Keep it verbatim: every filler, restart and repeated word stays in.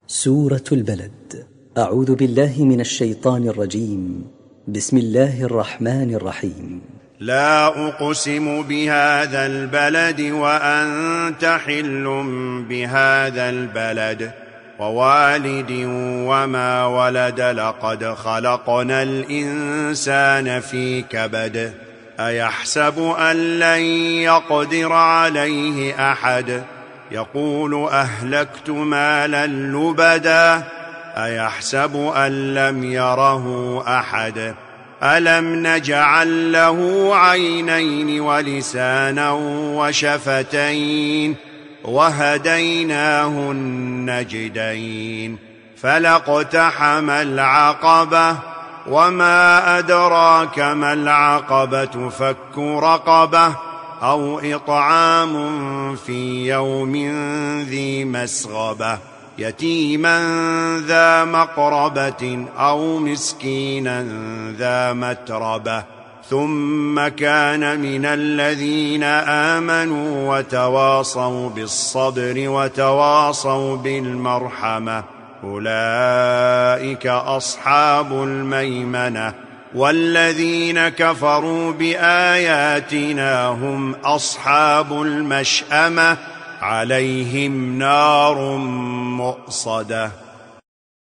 سورة البلد. أعوذ بالله من الشيطان الرجيم. بسم الله الرحمن الرحيم. لا أقسم بهذا البلد وأنت حل بهذا البلد ووالد وما ولد لقد خلقنا الإنسان في كبد أيحسب أن لن يقدر عليه أحد يقول أهلكت مالا لبدا أيحسب أن لم يره أحد ألم نجعل له عينين ولسانا وشفتين وهديناه النجدين فلاقتحم العقبة وما أدراك ما العقبة فك رقبة أو إطعام في يوم ذي مسغبة يتيما ذا مقربة أو مسكينا ذا متربة ثم كان من الذين آمنوا وتواصوا بالصبر وتواصوا بالمرحمة أولئك أصحاب الميمنة والذين كفروا بآياتنا هم أصحاب المشأمة عليهم نار مؤصدة.